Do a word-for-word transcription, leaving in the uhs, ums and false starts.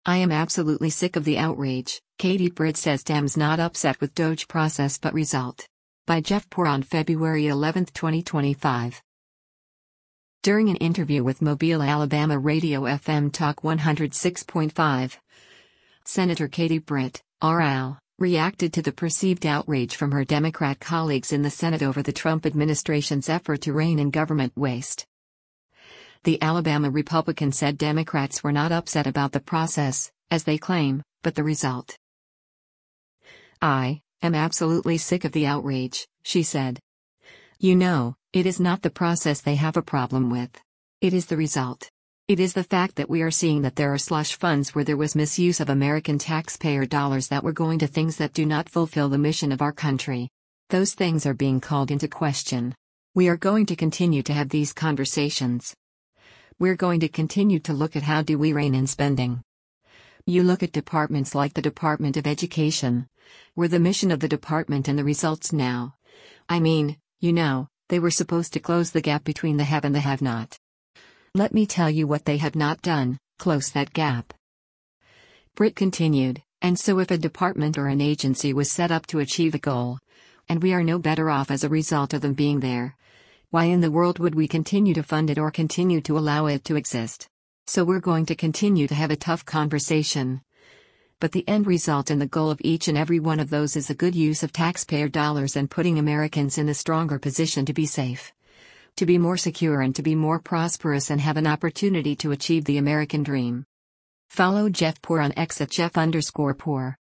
I am absolutely sick of the outrage, Katie Britt says Dems not upset with D O J process but result. By Jeff Poor on February eleventh twenty twenty-five. During an interview with Mobile, Alabama Radio F M Talk one oh six point five, Senator Katie Britt, R L, reacted to the perceived outrage from her Democrat colleagues in the Senate over the Trump administration's effort to rein in government waste. The Alabama Republican said Democrats were not upset about the process, as they claim, but the result. I am absolutely sick of the outrage, she said. You know, it is not the process they have a problem with. It is the result. It is the fact that we are seeing that there are slush funds where there was misuse of American taxpayer dollars that were going to things that do not fulfill the mission of our country. Those things are being called into question. We are going to continue to have these conversations. We're going to continue to look at how do we rein in spending. You look at departments like the Department of Education, where the mission of the department and the results now. I mean, you know, they were supposed to close the gap between the have and the have-not. Let me tell you what they have not done, close that gap. Britt continued, and so if a department or an agency was set up to achieve a goal, and we are no better off as a result of them being there, why in the world would we continue to fund it or continue to allow it to exist? So we're going to continue to have a tough conversation. But the end result and the goal of each and every one of those is a good use of taxpayer dollars and putting Americans in a stronger position to be safe, to be more secure and to be more prosperous and have an opportunity to achieve the American dream. Follow Jeff Poor on X at Jeff underscore Poor.